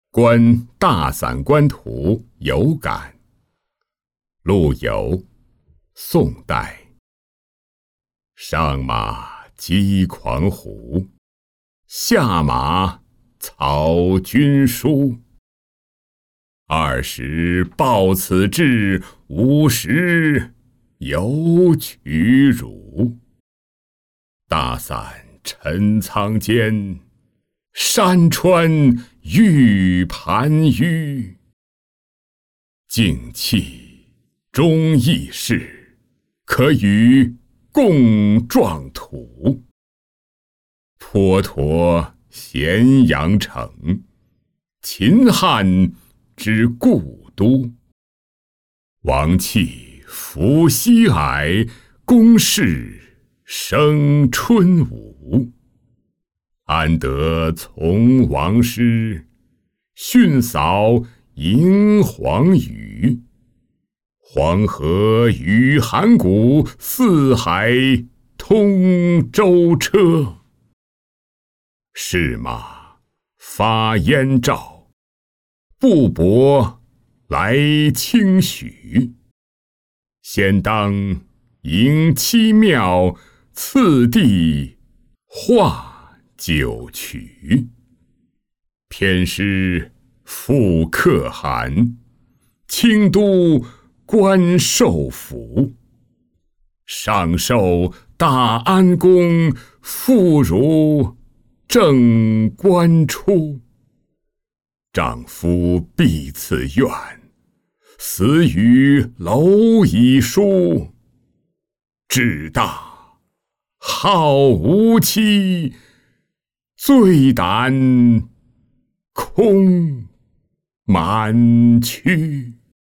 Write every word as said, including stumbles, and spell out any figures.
观大散关图有感。陆游，宋代。上马击狂胡，下马草军书。二十抱此志，五十有取汝。大散陈仓间，山川欲盘纡。静气忠义士，可与共壮土。滂沱咸阳城，秦汉之故都。王气伏羲矮，公室生春武。安得从王师，训扫迎黄羽。黄河与函谷，四海通舟车。士马发燕赵，布帛来清许。先当迎七庙，次第画九曲。偏师复可汗，清都关寿府。上受大安宫，妇孺正官出。丈夫必此愿，死于蝼蚁书。志大好无期，醉胆空满躯。